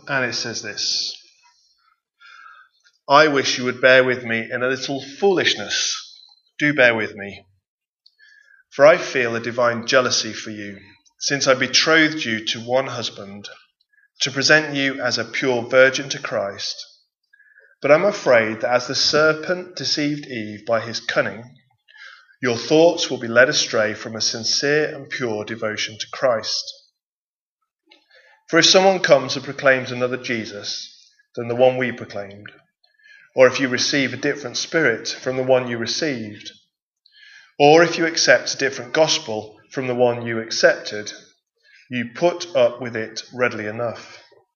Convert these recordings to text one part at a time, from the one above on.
and it says this: I wish you would bear with me in a little foolishness. Do bear with me. For I feel a divine jealousy for you, since I betrothed you to one husband, to present you as a pure virgin to Christ. But I'm afraid that as the serpent deceived Eve by his cunning, your thoughts will be led astray from a sincere and pure devotion to Christ. For if someone comes and proclaims another Jesus than the one we proclaimed, or if you receive a different spirit from the one you received, or if you accept a different gospel from the one you accepted, you put up with it readily enough.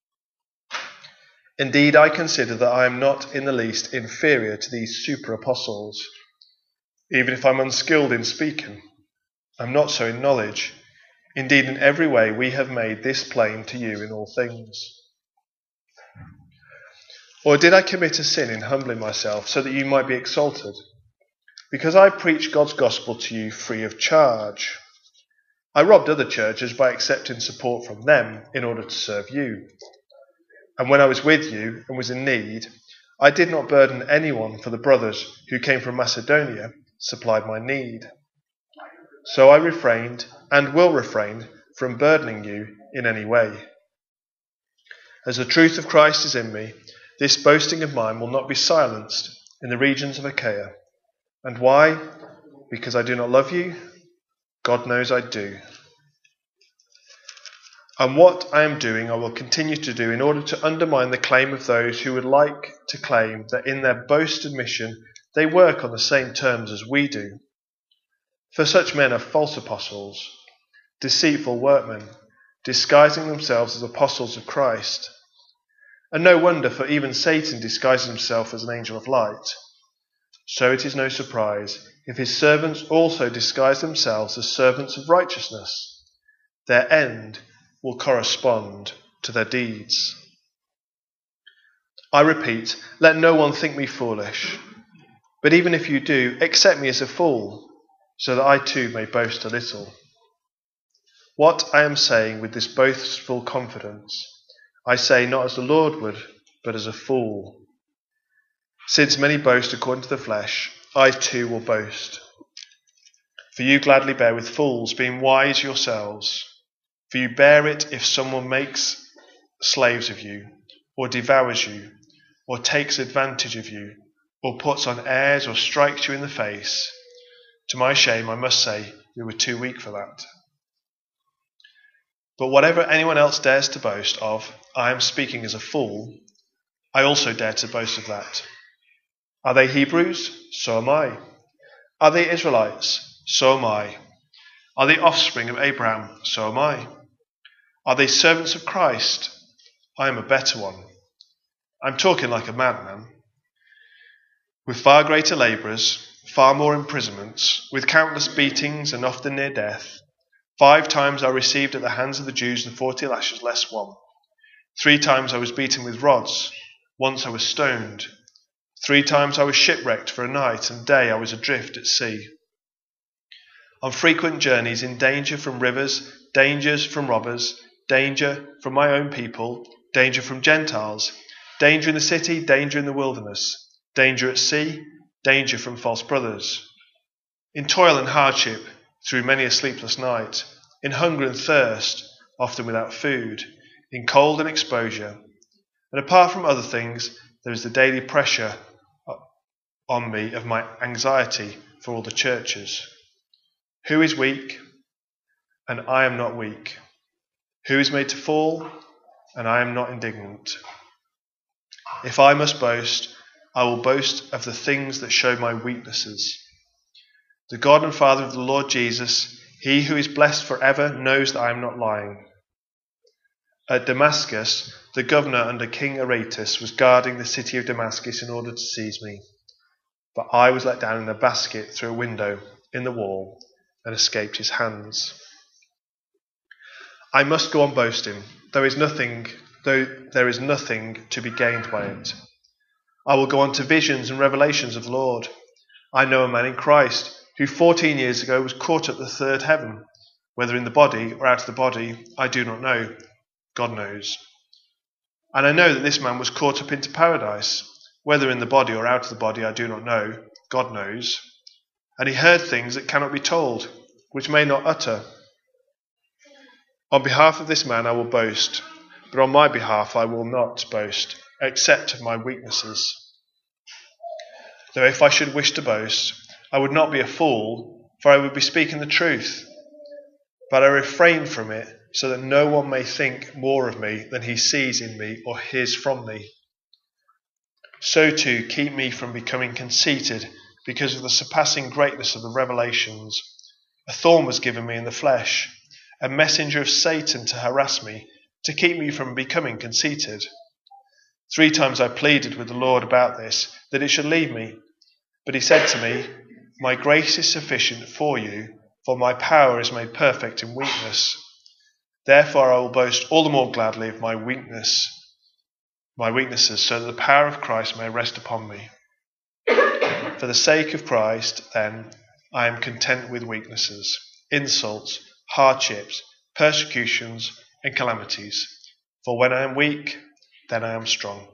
Indeed, I consider that I am not in the least inferior to these super apostles. Even if I'm unskilled in speaking, I'm not so in knowledge. Indeed, in every way we have made this plain to you in all things. Or did I commit a sin in humbling myself so that you might be exalted? Because I preached God's gospel to you free of charge. I robbed other churches by accepting support from them in order to serve you. And when I was with you and was in need, I did not burden anyone, for the brothers who came from Macedonia supplied my need. So I refrained and will refrain from burdening you in any way. As the truth of Christ is in me, this boasting of mine will not be silenced in the regions of Achaia. And why? Because I do not love you? God knows I do. And what I am doing I will continue to do in order to undermine the claim of those who would like to claim that in their boasted mission they work on the same terms as we do. For such men are false apostles, deceitful workmen, disguising themselves as apostles of Christ. And no wonder, for even Satan disguises himself as an angel of light. So it is no surprise if his servants also disguise themselves as servants of righteousness. Their end will correspond to their deeds. I repeat, let no one think me foolish. But even if you do, accept me as a fool, so that I too may boast a little. What I am saying with this boastful confidence, I say not as the Lord would, but as a fool. Since many boast according to the flesh, I too will boast. For you gladly bear with fools, being wise yourselves. For you bear it if someone makes slaves of you, or devours you, or takes advantage of you, or puts on airs, or strikes you in the face. To my shame, I must say, we were too weak for that. But whatever anyone else dares to boast of, I am speaking as a fool. I also dare to boast of that. Are they Hebrews? So am I. Are they Israelites? So am I. Are they offspring of Abraham? So am I. Are they servants of Christ? I am a better one. I'm talking like a madman. With far greater labours, far more imprisonments, with countless beatings and often near death. 5 times I received at the hands of the Jews the 40 lashes less one. 3 times I was beaten with rods. Once I was stoned. 3 times I was shipwrecked for a night, and day I was adrift at sea. On frequent journeys, in danger from rivers, dangers from robbers, danger from my own people, danger from Gentiles, danger in the city, danger in the wilderness, danger at sea, danger from false brothers. In toil and hardship, through many a sleepless night, in hunger and thirst, often without food, in cold and exposure. And apart from other things, there is the daily pressure on me of my anxiety for all the churches. Who is weak? And I am not weak. Who is made to fall? And I am not indignant. If I must boast, I will boast of the things that show my weaknesses. The God and Father of the Lord Jesus, he who is blessed forever, knows that I am not lying. At Damascus, the governor under King Aretas was guarding the city of Damascus in order to seize me. But I was let down in a basket through a window in the wall and escaped his hands. I must go on boasting, though there is nothing to be gained by it. I will go on to visions and revelations of the Lord. I know a man in Christ who 14 years ago was caught up the third heaven. Whether in the body or out of the body, I do not know. God knows. And I know that this man was caught up into paradise, whether in the body or out of the body I do not know, God knows. And he heard things that cannot be told, which may not utter. On behalf of this man I will boast, but on my behalf I will not boast, except of my weaknesses. Though if I should wish to boast, I would not be a fool, for I would be speaking the truth. But I refrain from it, so that no one may think more of me than he sees in me or hears from me. So too keep me from becoming conceited because of the surpassing greatness of the revelations. A thorn was given me in the flesh, a messenger of Satan to harass me, to keep me from becoming conceited. 3 times I pleaded with the Lord about this, that it should leave me. But he said to me, "My grace is sufficient for you, for my power is made perfect in weakness. Therefore I will boast all the more gladly of my weaknesses, so that the power of Christ may rest upon me. For the sake of Christ, then, I am content with weaknesses, insults, hardships, persecutions, and calamities. For when I am weak, then I am strong.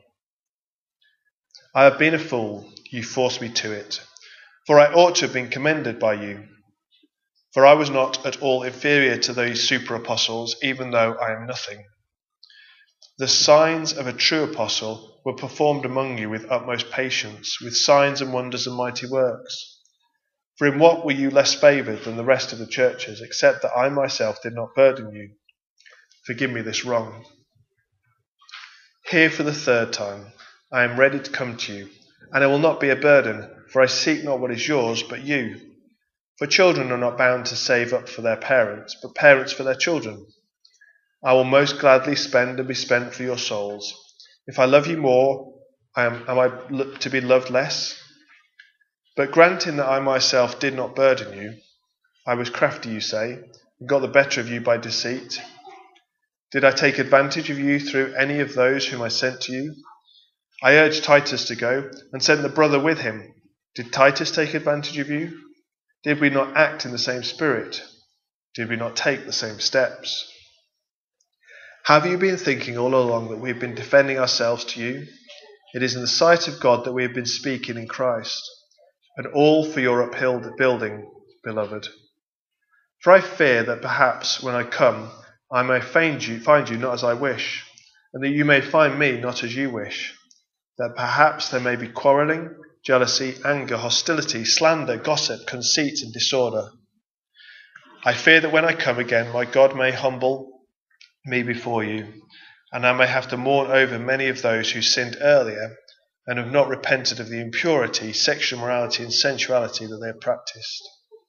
I have been a fool, you forced me to it, for I ought to have been commended by you. For I was not at all inferior to those super apostles, even though I am nothing. The signs of a true apostle were performed among you with utmost patience, with signs and wonders and mighty works. For in what were you less favoured than the rest of the churches, except that I myself did not burden you? Forgive me this wrong. Here for the 3rd time, I am ready to come to you, and I will not be a burden, for I seek not what is yours, but you. For children are not bound to save up for their parents, but parents for their children. I will most gladly spend and be spent for your souls. If I love you more, am I to be loved less? But granting that I myself did not burden you, I was crafty, you say, and got the better of you by deceit. Did I take advantage of you through any of those whom I sent to you? I urged Titus to go, and sent the brother with him. Did Titus take advantage of you? Did we not act in the same spirit? Did we not take the same steps? Have you been thinking all along that we have been defending ourselves to you? It is in the sight of God that we have been speaking in Christ, and all for your upbuilding, beloved. For I fear that perhaps when I come, I may find you not as I wish, and that you may find me not as you wish, that perhaps there may be quarrelling, jealousy, anger, hostility, slander, gossip, conceit, and disorder. I fear that when I come again, my God may humble me before you, and I may have to mourn over many of those who sinned earlier and have not repented of the impurity, sexual morality, and sensuality that they have practiced.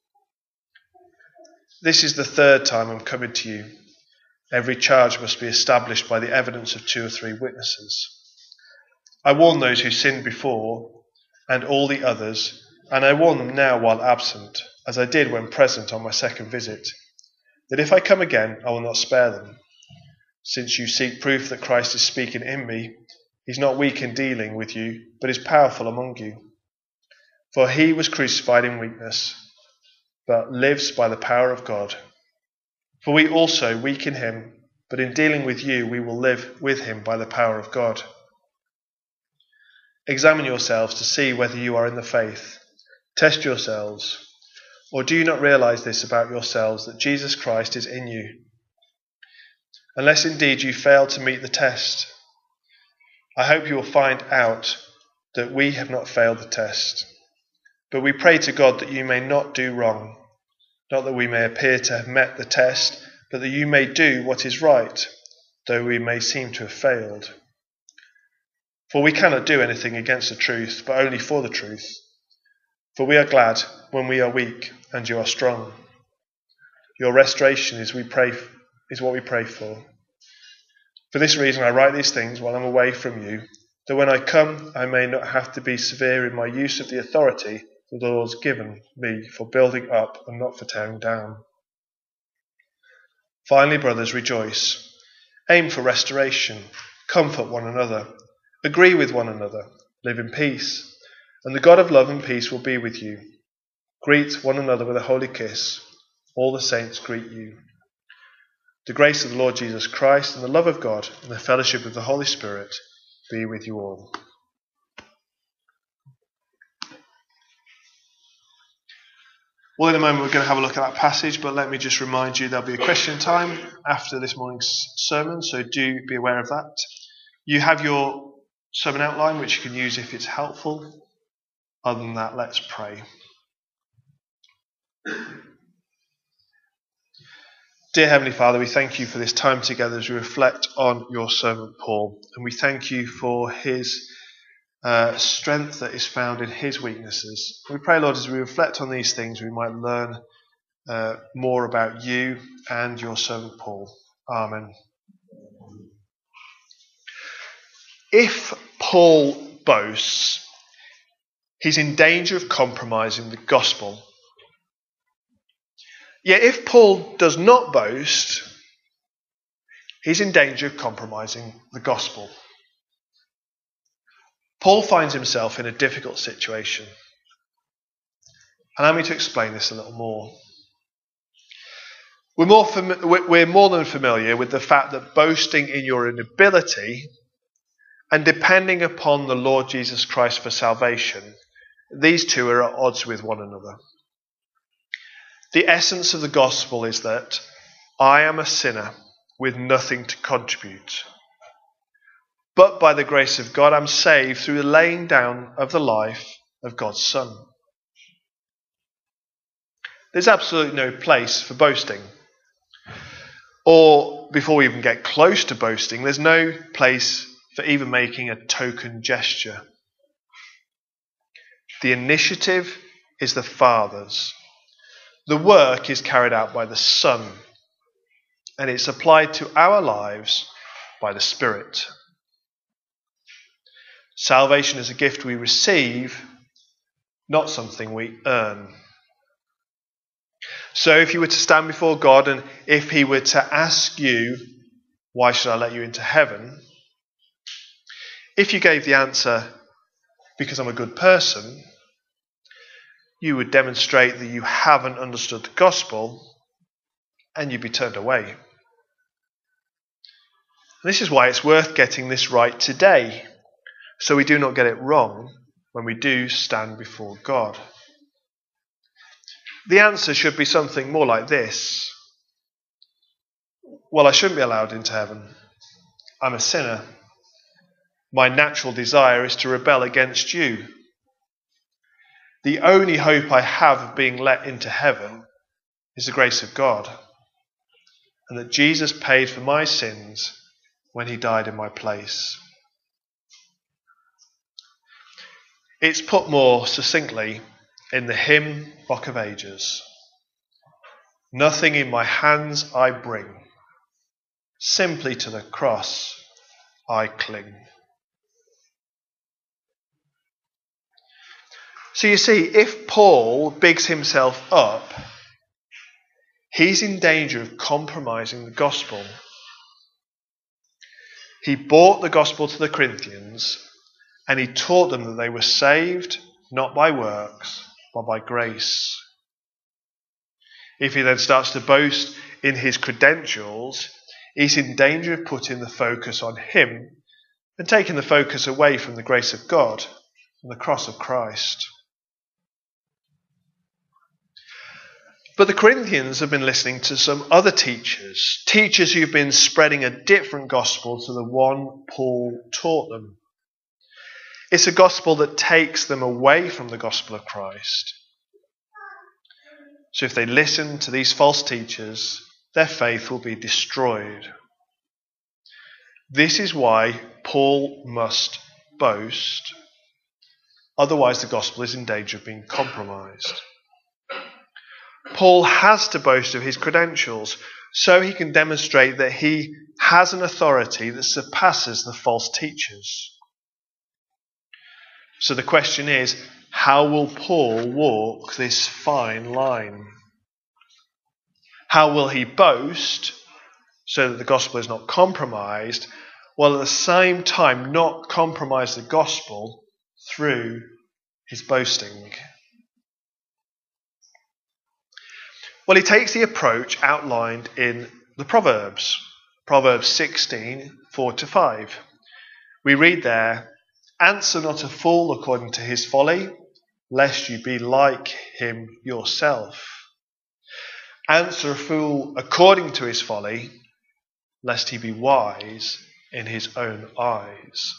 This is the 3rd time I'm coming to you. Every charge must be established by the evidence of 2 or 3 witnesses. I warned those who sinned before, and all the others, and I warn them now while absent, as I did when present on my 2nd visit, that if I come again, I will not spare them. Since you seek proof that Christ is speaking in me, he's not weak in dealing with you, but is powerful among you. For he was crucified in weakness, but lives by the power of God. For we also weak in him, but in dealing with you, we will live with him by the power of God. Examine yourselves to see whether you are in the faith. Test yourselves. Or do you not realize this about yourselves, that Jesus Christ is in you? Unless indeed you fail to meet the test. I hope you will find out that we have not failed the test. But we pray to God that you may not do wrong, not that we may appear to have met the test, but that you may do what is right, though we may seem to have failed. For we cannot do anything against the truth, but only for the truth. For we are glad when we are weak and you are strong. Your restoration is what we pray for. For this reason I write these things while I'm away from you, that when I come I may not have to be severe in my use of the authority that the Lord has given me for building up and not for tearing down. Finally, brothers, rejoice. Aim for restoration. Comfort one another. Agree with one another. Live in peace. And the God of love and peace will be with you. Greet one another with a holy kiss. All the saints greet you. The grace of the Lord Jesus Christ and the love of God and the fellowship of the Holy Spirit be with you all. Well, in a moment we're going to have a look at that passage, but let me just remind you there'll be a question time after this morning's sermon, so do be aware of that. You have your sermon outline, which you can use if it's helpful. Other than that, let's pray. Dear Heavenly Father, we thank you for this time together as we reflect on your servant Paul, and we thank you for his strength that is found in his weaknesses. We pray, Lord, as we reflect on these things, we might learn more about you and your servant Paul. Amen. If Paul boasts, he's in danger of compromising the gospel. Yet if Paul does not boast, he's in danger of compromising the gospel. Paul finds himself in a difficult situation. Allow me to explain this a little more. We're more than familiar with the fact that boasting in your inability and depending upon the Lord Jesus Christ for salvation, these two are at odds with one another. The essence of the gospel is that I am a sinner with nothing to contribute. But by the grace of God, I'm saved through the laying down of the life of God's Son. There's absolutely no place for boasting. Or, before we even get close to boasting, there's no place for even making a token gesture. The initiative is the Father's. The work is carried out by the Son. And it's applied to our lives by the Spirit. Salvation is a gift we receive, not something we earn. So if you were to stand before God and if he were to ask you, why should I let you into heaven? If you gave the answer, because I'm a good person, you would demonstrate that you haven't understood the gospel and you'd be turned away. And this is why it's worth getting this right today, so we do not get it wrong when we do stand before God. The answer should be something more like this. Well, I shouldn't be allowed into heaven. I'm a sinner. My natural desire is to rebel against you. The only hope I have of being let into heaven is the grace of God, and that Jesus paid for my sins when he died in my place. It's put more succinctly in the hymn Rock of Ages. Nothing in my hands I bring, simply to the cross I cling. So you see, if Paul bigs himself up, he's in danger of compromising the gospel. He brought the gospel to the Corinthians and he taught them that they were saved not by works, but by grace. If he then starts to boast in his credentials, he's in danger of putting the focus on him and taking the focus away from the grace of God and the cross of Christ. But the Corinthians have been listening to some other teachers who've been spreading a different gospel to the one Paul taught them. It's a gospel that takes them away from the gospel of Christ. So if they listen to these false teachers, their faith will be destroyed. This is why Paul must boast. Otherwise, the gospel is in danger of being compromised. Paul has to boast of his credentials so he can demonstrate that he has an authority that surpasses the false teachers. So the question is, how will Paul walk this fine line? How will he boast so that the gospel is not compromised, while at the same time not compromise the gospel through his boasting? Well, he takes the approach outlined in the Proverbs. Proverbs 16, 4-5. We read there, "Answer not a fool according to his folly, lest you be like him yourself. Answer a fool according to his folly, lest he be wise in his own eyes."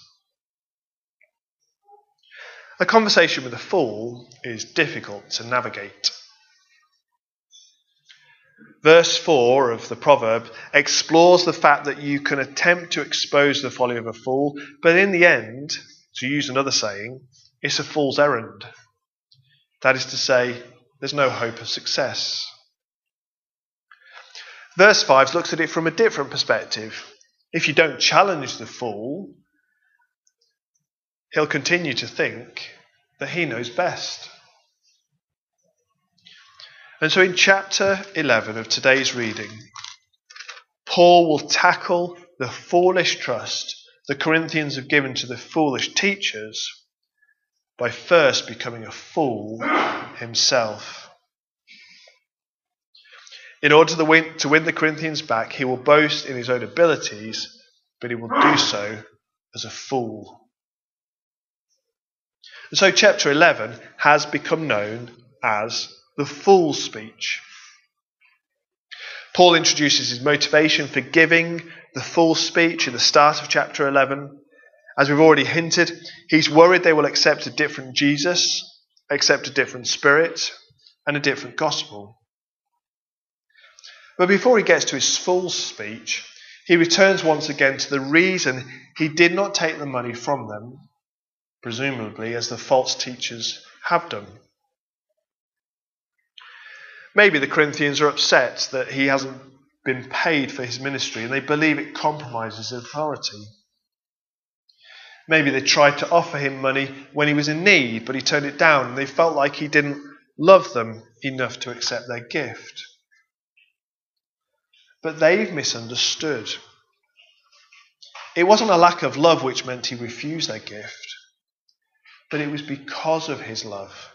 A conversation with a fool is difficult to navigate. Verse 4 of the proverb explores the fact that you can attempt to expose the folly of a fool, but in the end, to use another saying, it's a fool's errand. That is to say, there's no hope of success. Verse 5 looks at it from a different perspective. If you don't challenge the fool, he'll continue to think that he knows best. And so in chapter 11 of today's reading, Paul will tackle the foolish trust the Corinthians have given to the foolish teachers by first becoming a fool himself. In order to win the Corinthians back, he will boast in his own abilities, but he will do so as a fool. And so chapter 11 has become known as the fool's speech. Paul introduces his motivation for giving the fool's speech at the start of chapter 11. As we've already hinted, he's worried they will accept a different Jesus, accept a different spirit, and a different gospel. But before he gets to his fool's speech, he returns once again to the reason he did not take the money from them, presumably as the false teachers have done. Maybe the Corinthians are upset that he hasn't been paid for his ministry and they believe it compromises his authority. Maybe they tried to offer him money when he was in need, but he turned it down and they felt like he didn't love them enough to accept their gift. But they've misunderstood. It wasn't a lack of love which meant he refused their gift, but it was because of his love.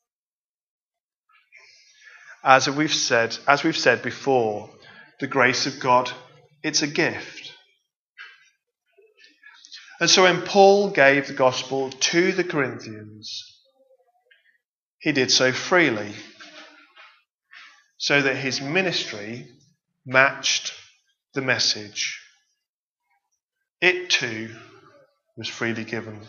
As we've said before, the grace of God, it's a gift. And so when Paul gave the gospel to the Corinthians, he did so freely, so that his ministry matched the message. It too was freely given.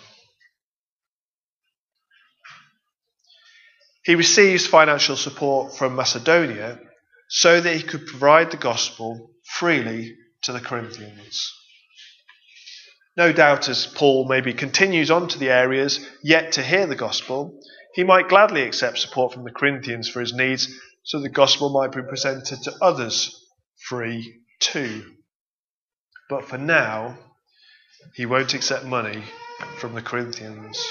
He receives financial support from Macedonia so that he could provide the gospel freely to the Corinthians. No doubt as Paul maybe continues on to the areas yet to hear the gospel, he might gladly accept support from the Corinthians for his needs so the gospel might be presented to others free too. But for now, he won't accept money from the Corinthians.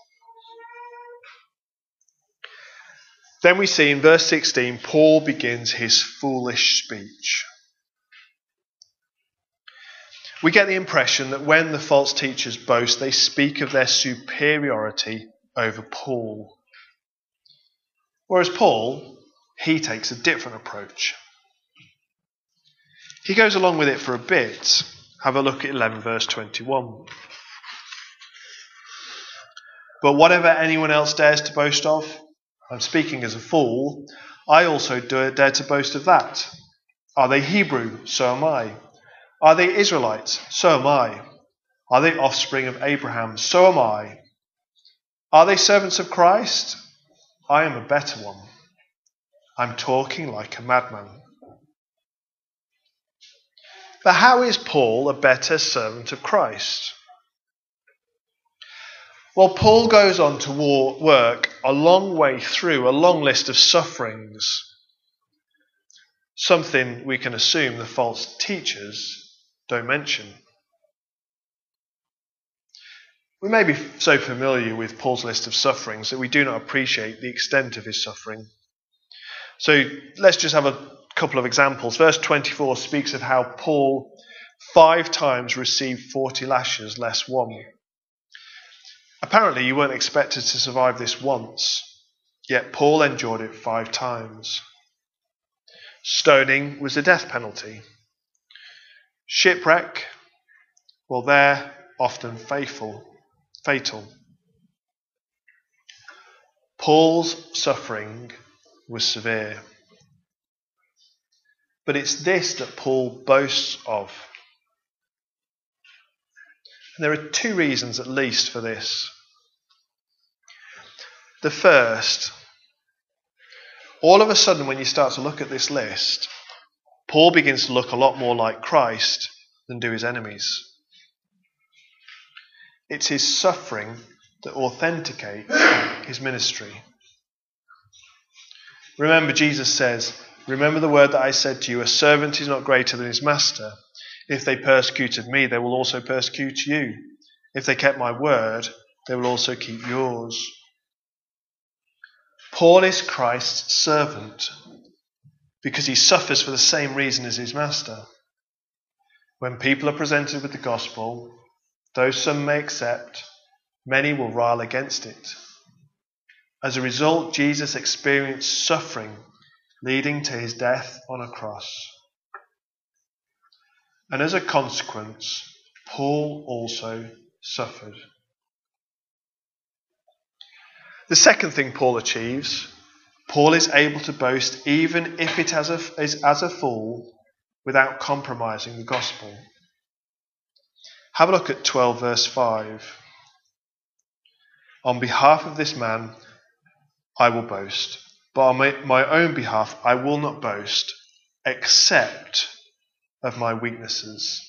Then we see in verse 16, Paul begins his foolish speech. We get the impression that when the false teachers boast, they speak of their superiority over Paul. Whereas Paul, he takes a different approach. He goes along with it for a bit. Have a look at 11 verse 21. "But whatever anyone else dares to boast of, I'm speaking as a fool, I also dare to boast of that. Are they Hebrew? So am I. Are they Israelites? So am I. Are they offspring of Abraham? So am I. Are they servants of Christ? I am a better one. I'm talking like a madman." But how is Paul a better servant of Christ? Well, Paul goes on to work a long way through a long list of sufferings, something we can assume the false teachers don't mention. We may be so familiar with Paul's list of sufferings that we do not appreciate the extent of his suffering. So let's just have a couple of examples. Verse 24 speaks of how Paul 5 times received 40 lashes less one. Apparently you weren't expected to survive this once, yet Paul endured it 5 times. Stoning was the death penalty. Shipwreck, well, they're often fatal. Paul's suffering was severe. But it's this that Paul boasts of. And there are two reasons at least for this. The first, all of a sudden when you start to look at this list, Paul begins to look a lot more like Christ than do his enemies. It's his suffering that authenticates his ministry. Remember, Jesus says, "Remember the word that I said to you, a servant is not greater than his master. If they persecuted me, they will also persecute you. If they kept my word, they will also keep yours." Paul is Christ's servant because he suffers for the same reason as his master. When people are presented with the gospel, though some may accept, many will rail against it. As a result, Jesus experienced suffering leading to his death on a cross. And as a consequence, Paul also suffered. The second thing Paul achieves, Paul is able to boast even if it is as a fool without compromising the gospel. Have a look at 12 verse 5. "On behalf of this man I will boast, but on my own behalf I will not boast, except of my weaknesses."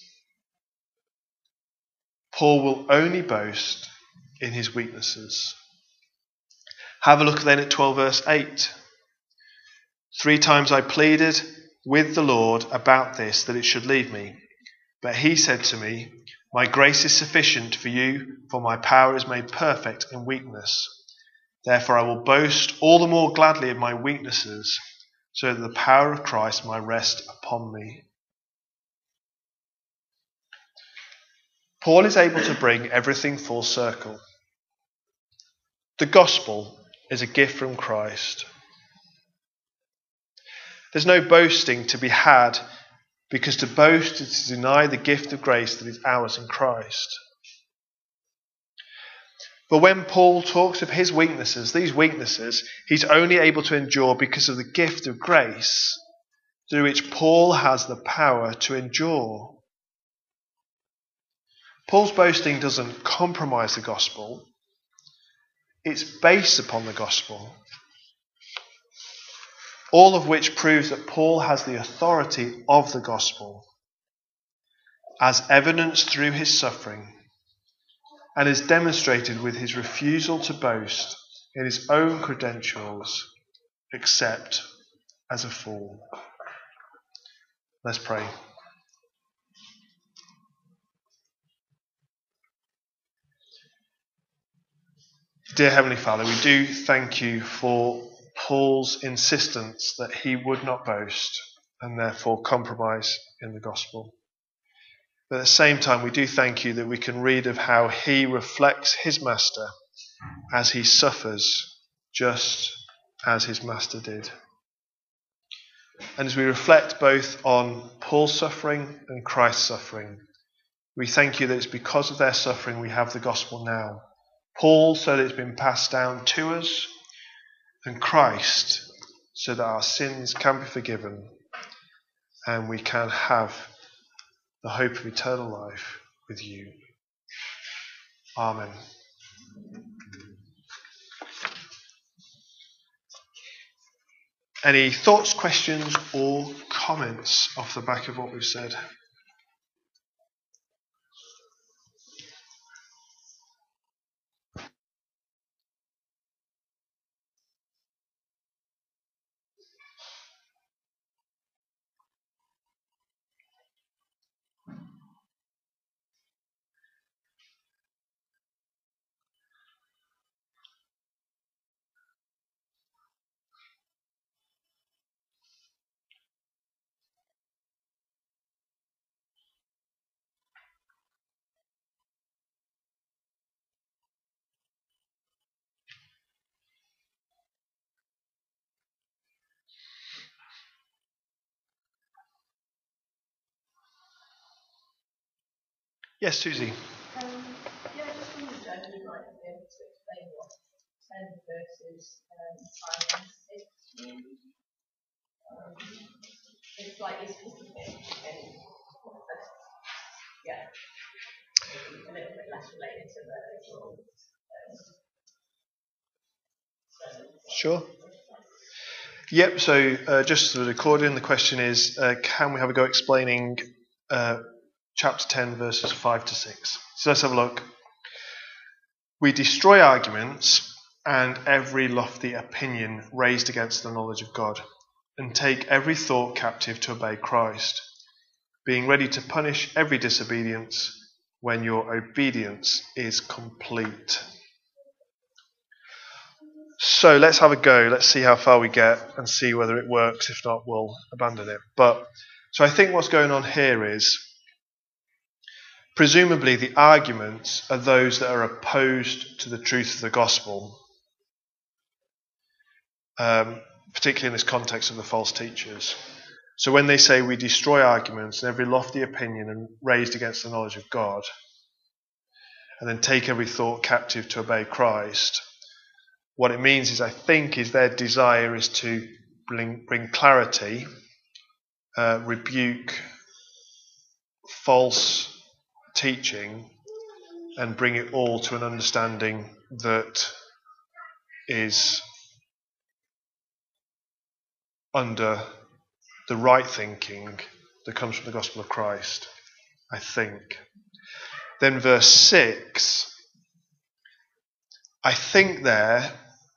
Paul will only boast in his weaknesses. Have a look then at 12 verse 8. "3 times I pleaded with the Lord about this, that it should leave me. But he said to me, 'My grace is sufficient for you, for my power is made perfect in weakness. Therefore I will boast all the more gladly of my weaknesses, so that the power of Christ may rest upon me.'" Paul is able to bring everything full circle. The gospel is a gift from Christ. There's no boasting to be had, because to boast is to deny the gift of grace that is ours in Christ. But when Paul talks of his weaknesses, these weaknesses, he's only able to endure because of the gift of grace through which Paul has the power to endure. Paul's boasting doesn't compromise the gospel. It's based upon the gospel. All of which proves that Paul has the authority of the gospel, as evidenced through his suffering, and is demonstrated with his refusal to boast in his own credentials, except as a fool. Let's pray. Dear Heavenly Father, we do thank you for Paul's insistence that he would not boast and therefore compromise in the gospel. But at the same time, we do thank you that we can read of how he reflects his master as he suffers just as his master did. And as we reflect both on Paul's suffering and Christ's suffering, we thank you that it's because of their suffering we have the gospel now. Paul, so that it's been passed down to us, and Christ, so that our sins can be forgiven and we can have the hope of eternal life with you. Amen. Any thoughts, questions, or comments off the back of what we've said? Yes, Susie. Yeah, I just wondered whether you might be able to explain what 10 verses 5 and 6 mean. It's slightly specific and yeah, maybe a little bit less related to the overall. Sure. Yep, so just for the recording, the question is, can we have a go explaining chapter 10, verses 5 to 6? So let's have a look. We destroy arguments and every lofty opinion raised against the knowledge of God, and take every thought captive to obey Christ, being ready to punish every disobedience when your obedience is complete. So let's have a go. Let's see how far we get and see whether it works. If not, we'll abandon it. So I think what's going on here is, presumably the arguments are those that are opposed to the truth of the gospel, particularly in this context of the false teachers. So when they say we destroy arguments and every lofty opinion raised against the knowledge of God, and then take every thought captive to obey Christ, what it means is, I think, is their desire is to bring clarity, rebuke false teaching, and bring it all to an understanding that is under the right thinking that comes from the gospel of Christ, I think. Then verse 6, I think the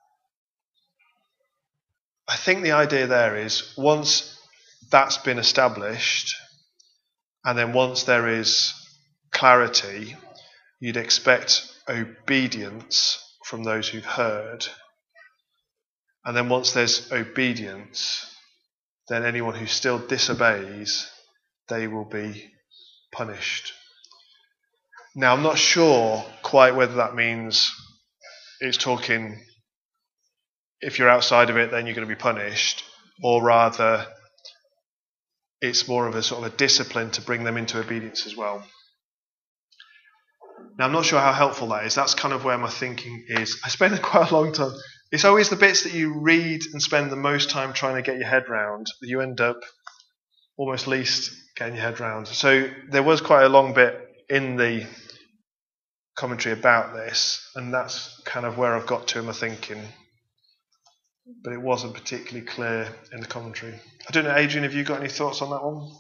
idea there is, once that's been established, and then once there is clarity, you'd expect obedience from those who've heard. And then once there's obedience, then anyone who still disobeys, they will be punished. Now, I'm not sure quite whether that means it's talking, if you're outside of it, then you're going to be punished, or rather, it's more of a sort of a discipline to bring them into obedience as well. Now, I'm not sure how helpful that is. That's kind of where my thinking is. I spend quite a long time. It's always the bits that you read and spend the most time trying to get your head round that you end up almost least getting your head round. So there was quite a long bit in the commentary about this, and that's kind of where I've got to in my thinking. But it wasn't particularly clear in the commentary. I don't know, Adrian, have you got any thoughts on that one?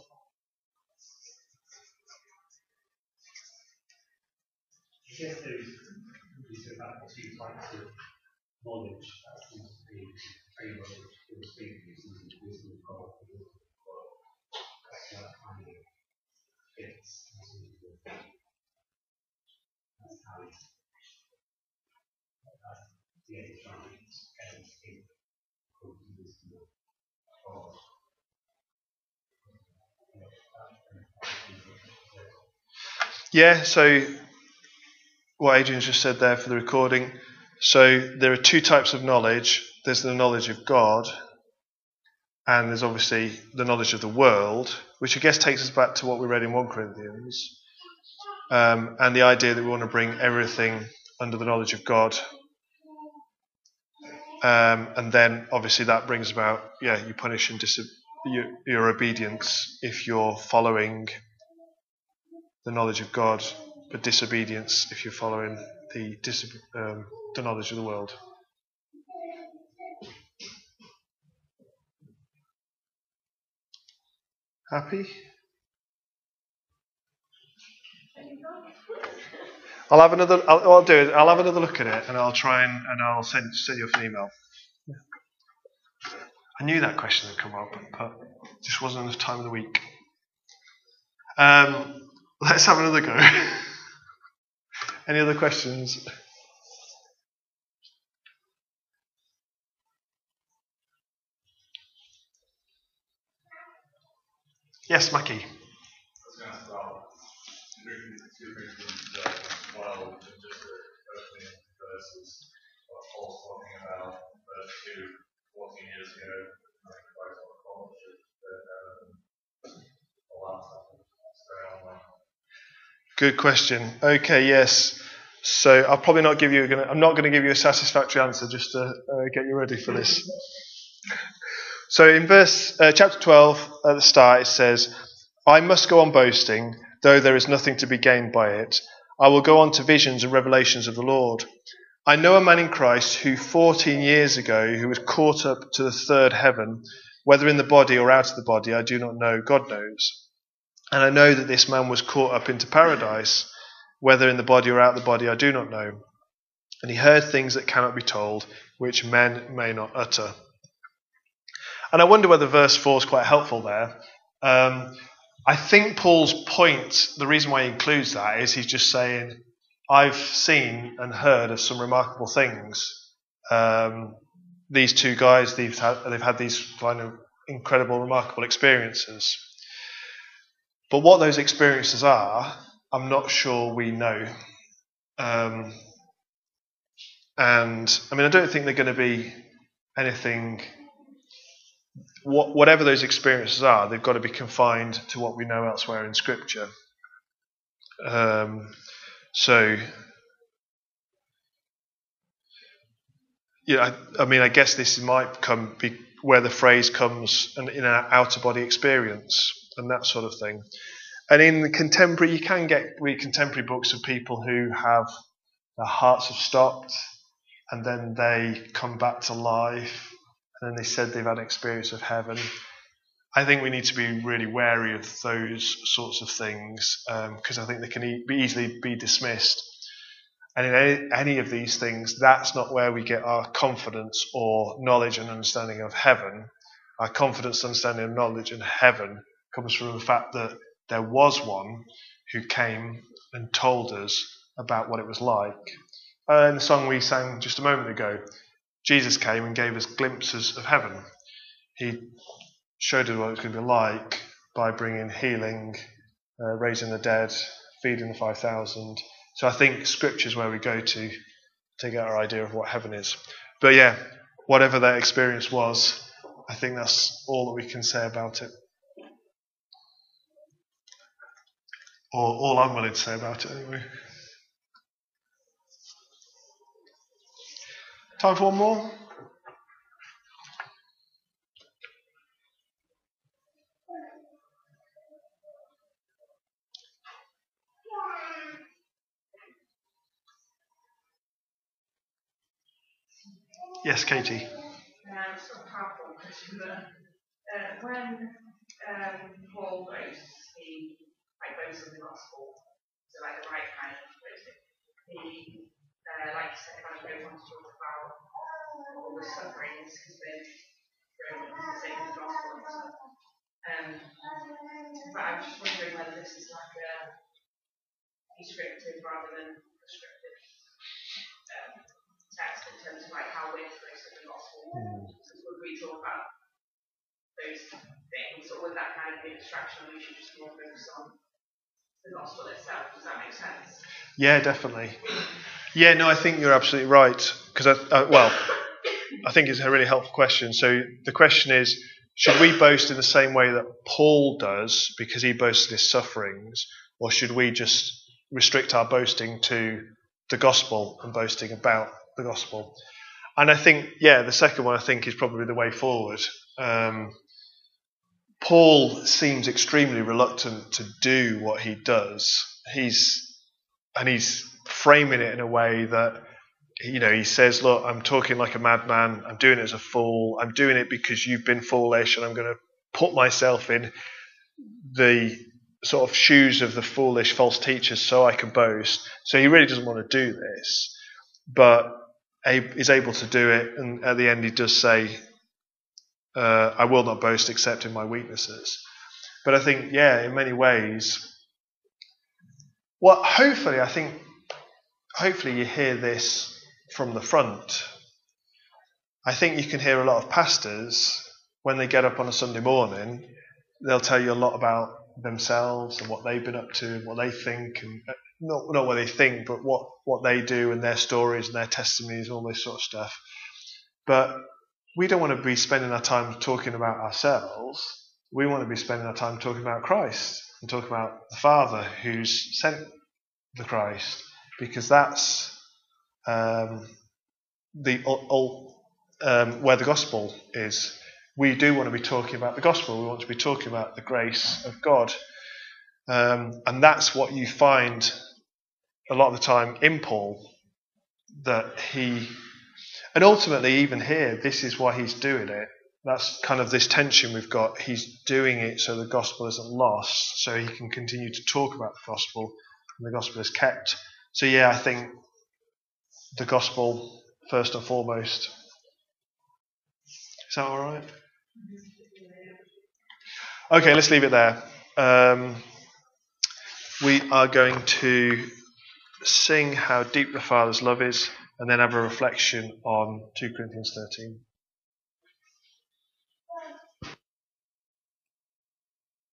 I guess there's about 2 types of knowledge that seems to be able to speak using the wisdom of God, the wisdom of God. That kind of fits. That's how it's the end science and speak according to the wisdom of God. Yeah, so what Adrian's just said there for the recording. So there are 2 types of knowledge. There's the knowledge of God, and there's obviously the knowledge of the world, which I guess takes us back to what we read in 1 Corinthians, and the idea that we want to bring everything under the knowledge of God. And then obviously that brings about, you punish and your obedience if you're following the knowledge of God, but disobedience if you're following the knowledge of the world. Happy? I'll have another look at it, and I'll try and I'll send you an email. I knew that question would come up, but just wasn't enough time in the week. Let's have another go. Any other questions? Yes, Mackie. I was going to ask about 2 Corinthians 12, and just the opening verses of Paul talking about verse 2, 14 years ago, like Christ on the cross, all that stuff. What's going on there? Good question. Okay, yes. So I'll probably not give you. I'm not going to give you a satisfactory answer, just to get you ready for this. So in chapter 12 at the start, it says, "I must go on boasting, though there is nothing to be gained by it. I will go on to visions and revelations of the Lord. I know a man in Christ who 14 years ago, who was caught up to the third heaven, whether in the body or out of the body, I do not know, God knows. And I know that this man was caught up into paradise, whether in the body or out of the body, I do not know. And he heard things that cannot be told, which men may not utter." And I wonder whether verse 4 is quite helpful there. I think Paul's point, the reason why he includes that, is he's just saying, I've seen and heard of some remarkable things. These two guys, they've had these kind of incredible, remarkable experiences. But what those experiences are, I'm not sure we know. And I mean, I don't think they're going to be anything. Whatever those experiences are, they've got to be confined to what we know elsewhere in Scripture. So, yeah, I mean, I guess this might be where the phrase comes in an out-of-body experience and that sort of thing. And in the contemporary, you can read contemporary books of people who have their hearts have stopped, and then they come back to life, and then they said they've had an experience of heaven. I think we need to be really wary of those sorts of things, because I think they can easily be dismissed. And in any of these things, that's not where we get our confidence or knowledge and understanding of heaven. Our confidence, understanding, and knowledge in heaven comes from the fact that there was one who came and told us about what it was like. In the song we sang just a moment ago, Jesus came and gave us glimpses of heaven. He showed us what it was going to be like by bringing healing, raising the dead, feeding the 5,000. So I think Scripture is where we go to get our idea of what heaven is. But yeah, whatever that experience was, I think that's all that we can say about it. Or all I'm willing to say about it anyway. Time for one more? Yes, Katie. Sort of powerful question, but when Paul boasts, he boasts of the gospel, so the right kind of boasting. He, like you said, kind of goes on to talk about all the sufferings he's been through for the sake of the gospel and stuff. But I'm just wondering whether this is like a descriptive rather than prescriptive text in terms of how we're supposed to the gospel. So would we talk about those things, or would that kind of be a distraction, and we should just more focus on the gospel itself? Does that make sense? Yeah, definitely. Yeah, no, I think you're absolutely right. Because I think it's a really helpful question. So the question is, should we boast in the same way that Paul does because he boasts his sufferings, or should we just restrict our boasting to the gospel and boasting about the gospel? And I think, the second one I think is probably the way forward. Paul seems extremely reluctant to do what he does. He's framing it in a way that, he says, look, I'm talking like a madman. I'm doing it as a fool. I'm doing it because you've been foolish, and I'm going to put myself in the sort of shoes of the foolish false teachers so I can boast. So he really doesn't want to do this, but is able to do it. And at the end he does say, I will not boast except in my weaknesses. But I think, in many ways, hopefully you hear this from the front. I think you can hear a lot of pastors, when they get up on a Sunday morning, they'll tell you a lot about themselves and what they've been up to and what they think, and not what they think, but what they do and their stories and their testimonies and all this sort of stuff. But we don't want to be spending our time talking about ourselves. We want to be spending our time talking about Christ and talking about the Father who's sent the Christ, because that's where the gospel is. We do want to be talking about the gospel. We want to be talking about the grace of God. And that's what you find a lot of the time in Paul, that and ultimately even here, this is why he's doing it. That's kind of this tension we've got. He's doing it so the gospel isn't lost, so he can continue to talk about the gospel, and the gospel is kept. So yeah, I think the gospel first and foremost. Is that all right? Okay, let's leave it there. We are going to sing How Deep the Father's Love Is, and then have a reflection on 2 Corinthians 13.